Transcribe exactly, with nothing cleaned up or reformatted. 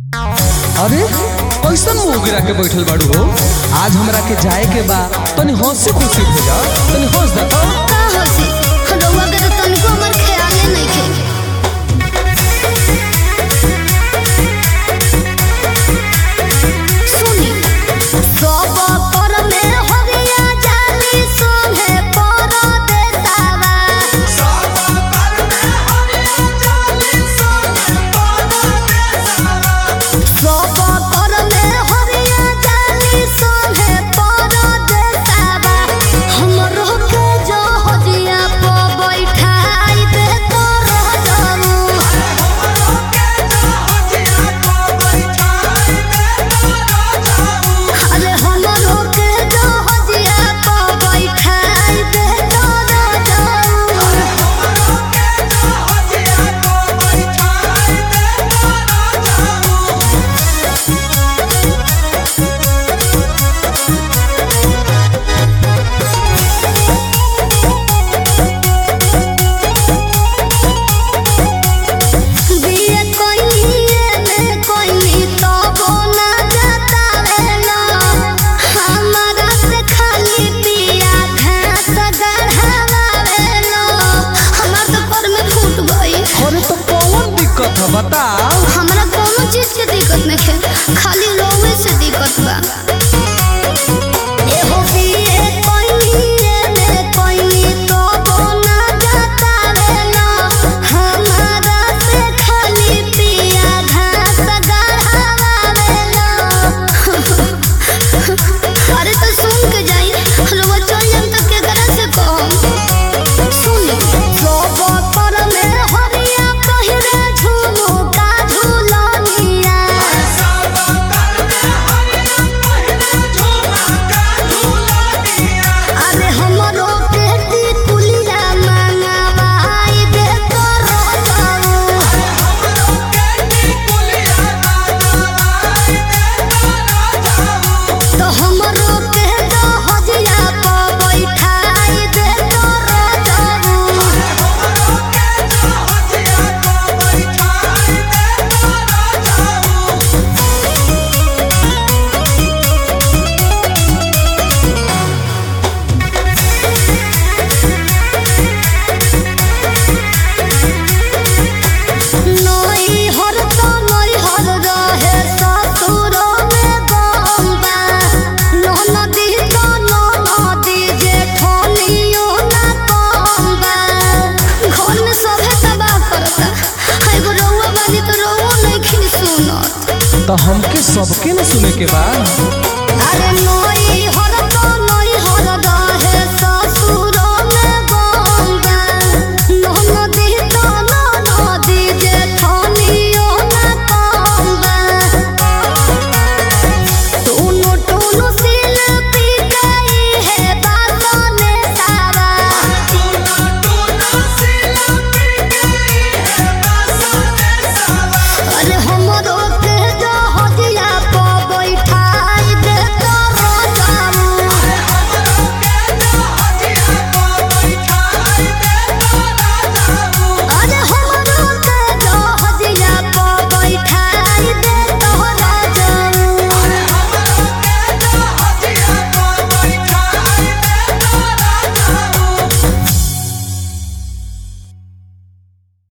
अरे कैसन मुंह गिरा के बैठल बाड़ू हो? आज हमरा के जाए के बा, तनी हंसी खुशी भेजा, तनी हंस दे तो। का हंसी? रउआ के तो तनिको हमर ख्याले नइखे। सुनी सब पर में हरिया जाली सोहे पर देतावा। सब पर में हरिया जाली सोहे पर देतावा। सब पर में हरिया जाली सोहे पर देतावा। हमरो के जो हदिया प बैठाई दे तो रह जाऊ। हमरो के जो हदिया प बैठाई दे तो रह जाऊ। अरे हमरो के जो हदिया प बैठाई दे तो रह जाऊ। अरे हमरो के जो हदिया प बैठाई बिये कोइनिए में कोइनी तो बोना जतावेला। हमरा से खाली पिया घास गढ़ावेला। हमर तो पर में फूट गई। अरे तो कौन दिक्कत है बताओ? हमरा कोनो चीज के दिक्कत नहीं है, खाली रोवे से दिक्कत बा। एहो बिये कोइनिए में कोइनी तो बोना जतावेला। हमरा से खाली पिया घास गढ़ावेला। अरे तो सुन के जाई, रउआ चल जाम तो केकरा से कहम? सुनी सब पर में हरिया पहिरे झुमका झुलनिया। सब पर में हरिया पहिरे झुमका झुलनिया। अरे हमरो बेटी कुलिया मंगवाई दे तो रह जाऊ। अरे हमरो बेटी कुलिया मंगवाई दे तो रह जाऊ। तो हमरो के जो हदिया प बैठाई दे तो रह जाऊ। अरे हमरो के जो हदिया प बैठाई दे तो रह जाऊ। नई हर तो नई हर रहे ससुरो में बम्बा। ननदी तो ननदी जेठनियो ना कम्बा। घर में सभे तबाह करता। एगो रउआ बानी तो रउआ नइखिन सुनत। तो हमके सबके न सुने के बा। अरे नो